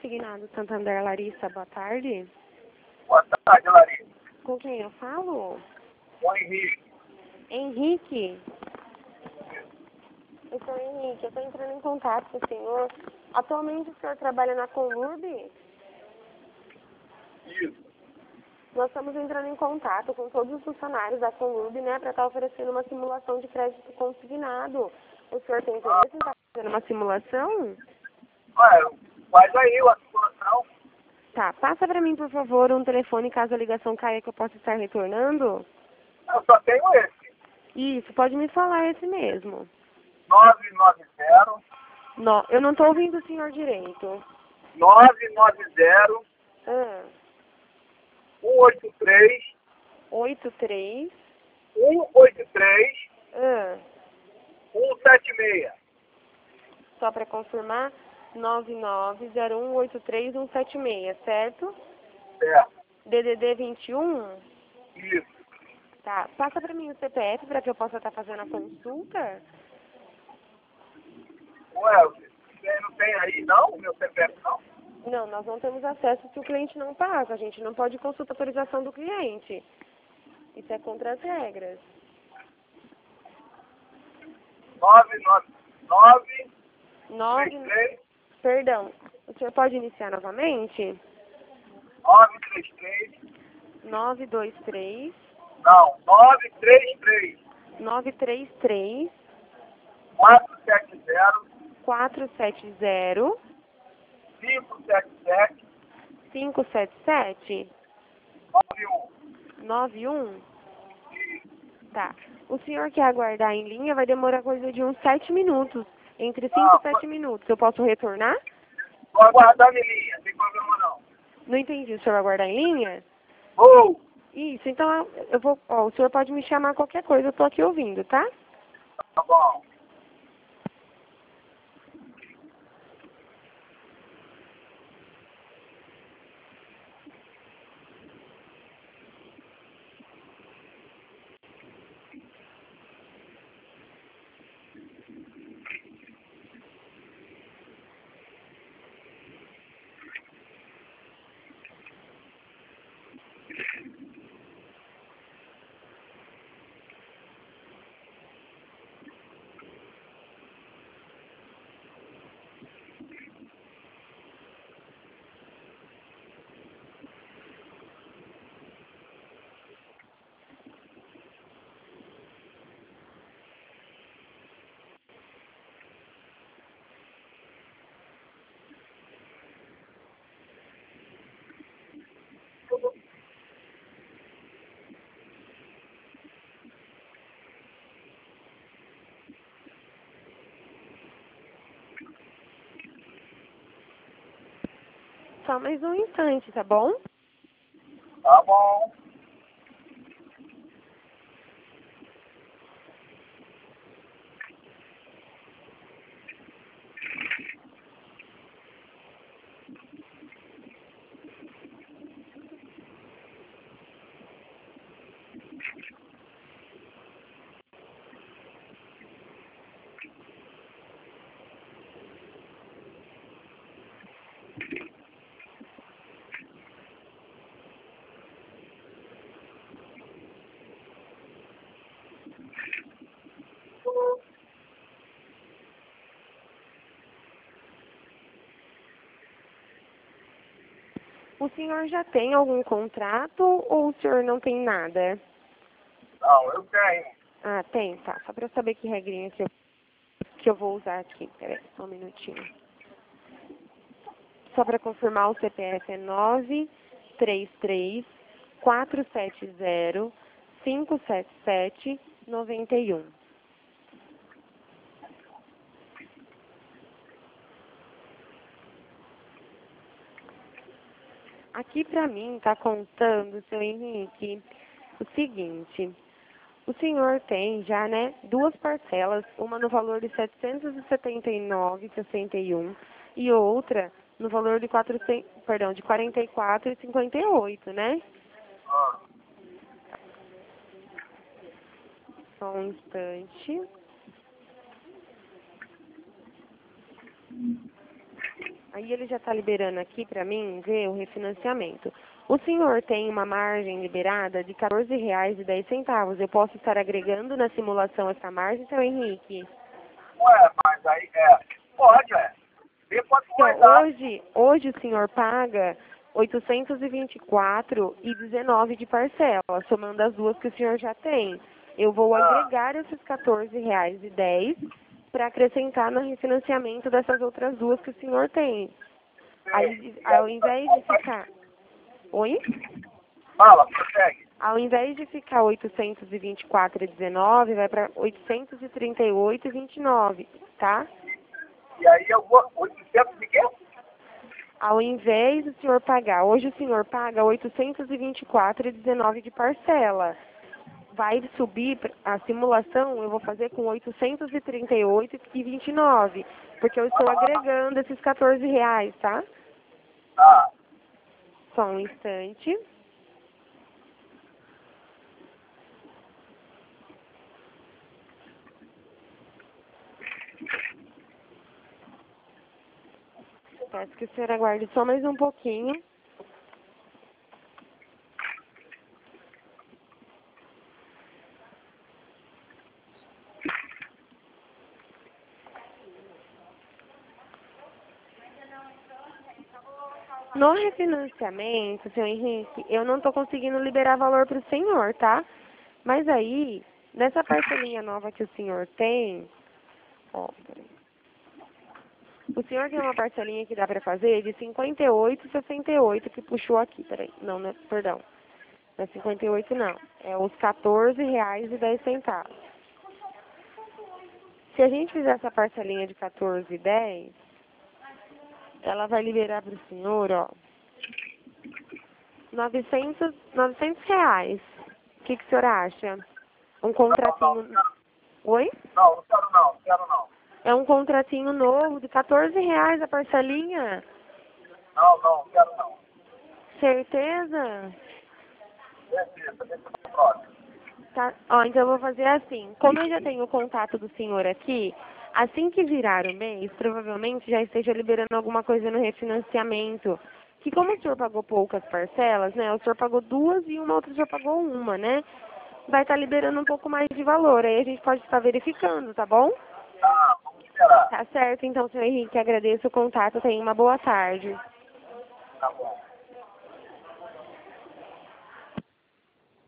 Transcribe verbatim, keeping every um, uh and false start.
Consignado Santander, Larissa, boa tarde. Boa tarde, Larissa. Com quem eu falo? Com o Henrique. Henrique. Eu sou Henrique, eu estou entrando em contato com o senhor. Atualmente o senhor trabalha na Conurb? Isso. Nós estamos entrando em contato com todos os funcionários da Conurb, né, para estar oferecendo uma simulação de crédito consignado. O senhor tem interesse em estar fazendo uma simulação? Olha, faz aí a simulação. Tá, passa para mim, por favor, um telefone caso a ligação caia que eu possa estar retornando. Eu só tenho esse. Isso, pode me falar esse mesmo. nove nove zero, No, eu não estou ouvindo o senhor direito. nove nove zero, Ah, um oito três, oito três. um oito três, Ah, um sete seis. só para confirmar, nove nove zero um oito três um sete seis, certo? Certo. D D D vinte e um? Isso. Tá, passa para mim o C P F para que eu possa estar fazendo a consulta. Ué, você não tem aí não, o meu C P F não? Não, nós não temos acesso se o cliente não paga. A gente não pode consultar a autorização do cliente. Isso é contra as regras. nove nove nove, Nove, três três, perdão, o senhor pode iniciar novamente? nove três três, Nove dois três, não, nove três três, nove três três, quatro sete zero, quatro sete zero, cinco sete sete, cinco sete sete, nove um. nove um. Tá. O senhor quer aguardar em linha? Vai demorar coisa de uns sete minutos. Entre cinco e sete minutos. Eu posso retornar? Vou aguardar em linha, não tem problema não. Não entendi. O senhor vai aguardar em linha? Vou. Isso. Então eu vou. Ó, o senhor pode me chamar qualquer coisa. Eu tô aqui ouvindo, tá? Tá bom. Só mais um instante, tá bom? Tá bom. O senhor já tem algum contrato ou o senhor não tem nada? Não, eu tenho. Ah, tem, tá. Só pra eu saber que regrinha que eu, que eu vou usar aqui. Peraí, só um minutinho. Só para confirmar, o C P F é nove três três, quatro sete zero, cinco sete sete, nove um. Aqui para mim está contando, seu Henrique, o seguinte. O senhor tem já, né, duas parcelas, uma no valor de setecentos e setenta e nove reais e sessenta e um e outra no valor de quatrocentos, perdão, de quarenta e quatro reais e cinquenta e oito, né? Ah, Só um instante. Aí ele já está liberando aqui para mim ver o refinanciamento. O senhor tem uma margem liberada de quatorze reais e dez centavos. Eu posso estar agregando na simulação essa margem, seu Henrique? Ué, mas aí é. Pode, é. Vê quanto vai Então, dar. hoje, hoje o senhor paga oitocentos e vinte e quatro reais e dezenove centavos de parcela, somando as duas que o senhor já tem. Eu vou Ah, agregar esses quatorze reais e dez centavos para acrescentar no refinanciamento dessas outras duas que o senhor tem. Aí, sei. E ao aí, invés de ficar... Oi? fala, prossegue. Ao invés de ficar oitocentos e vinte e quatro reais e dezenove centavos, vai para oitocentos e trinta e oito reais e vinte e nove centavos, tá? E aí eu vou. oitocentos e quê? Ao invés do senhor pagar, hoje o senhor paga oitocentos e vinte e quatro reais e dezenove centavos de parcela. Vai subir a simulação, eu vou fazer com oitocentos e trinta e oito reais e vinte e nove centavos, porque eu estou agregando esses quatorze reais, tá? Ah, Só um instante. Peço que o senhor aguarde só mais um pouquinho. No refinanciamento, seu Henrique, eu não estou conseguindo liberar valor para o senhor, tá? Mas aí, nessa parcelinha nova que o senhor tem, ó, peraí. O senhor tem uma parcelinha que dá para fazer de cinquenta e oito reais e sessenta e oito centavos que puxou aqui, peraí. Não, não é, perdão. Não é cinquenta e oito não. É os quatorze reais e dez centavos. Se a gente fizer essa parcelinha de quatorze reais e dez centavos, ela vai liberar para o senhor, ó, novecentos, novecentos reais. O que, que o senhor acha? Um contratinho... Oi? não, não quero não, não quero não. É um contratinho novo de quatorze reais a parcelinha. Não, não, não quero não. Certeza? Beleza, deixa eu próximo. Tá. Ó, então eu vou fazer assim. Como eu já tenho o contato do senhor aqui, assim que virar o mês, provavelmente já esteja liberando alguma coisa no refinanciamento. Que como o senhor pagou poucas parcelas, né? O senhor pagou duas e uma outra o senhor pagou uma, né? Vai estar liberando um pouco mais de valor. Aí a gente pode estar verificando, tá bom? Tá, vamos esperar. Tá certo, então, senhor Henrique, agradeço o contato. Tenha uma boa tarde. Tá bom.